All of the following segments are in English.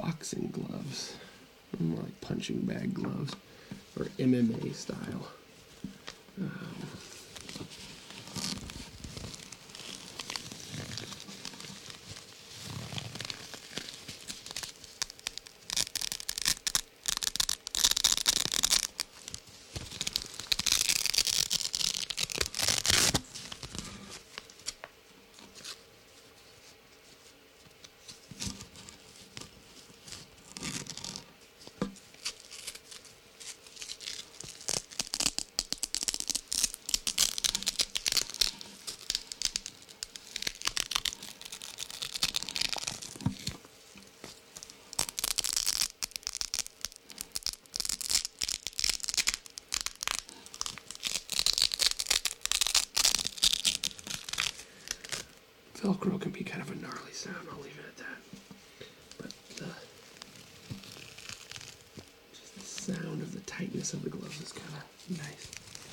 boxing gloves, like punching bag gloves, or MMA style. Velcro can be kind of a gnarly sound, I'll leave it at that. But just the sound of the tightness of the gloves is kind of nice.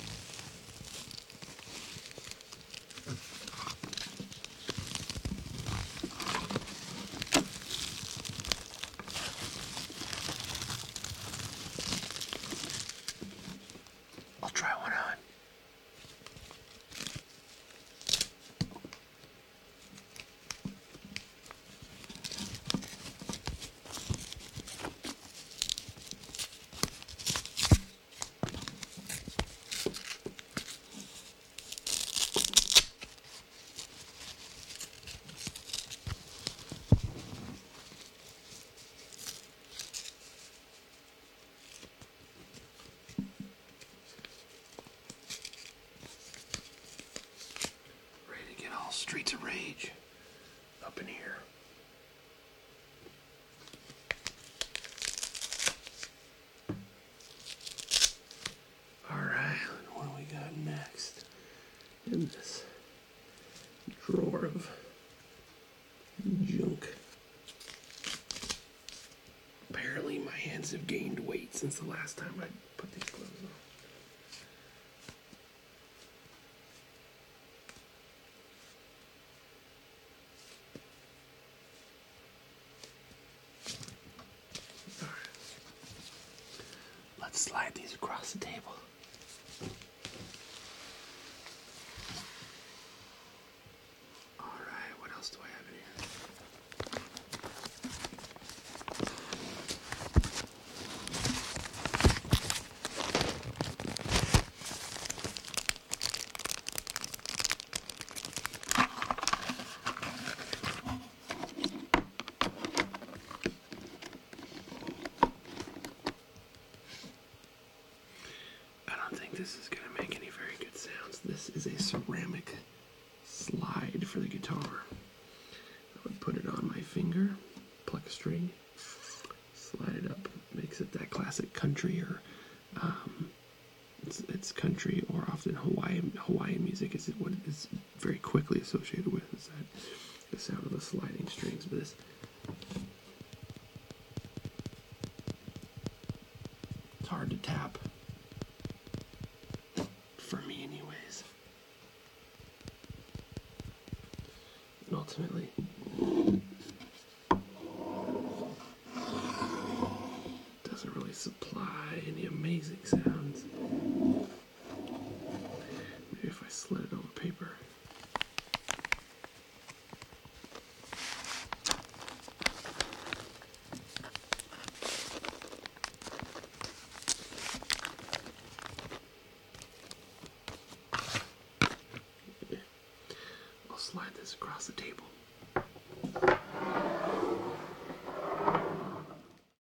I'll try one on. Streets of Rage up in here. Alright, what do we got next? In this drawer of junk. Apparently my hands have gained weight since the last time I put these gloves on. Let's slide these across the table. Alright, what else do I have in here? This is going to make any very good sounds. This is a ceramic slide for the guitar. I would put it on my finger, pluck a string, slide it up. Makes it that classic country, or it's country, or often Hawaiian music is what is very quickly associated with, is that the sound of the sliding strings. But this, it's hard to tap. For me anyways. And ultimately doesn't really supply any amazing sounds. Maybe if I slid it over paper. Slide this across the table.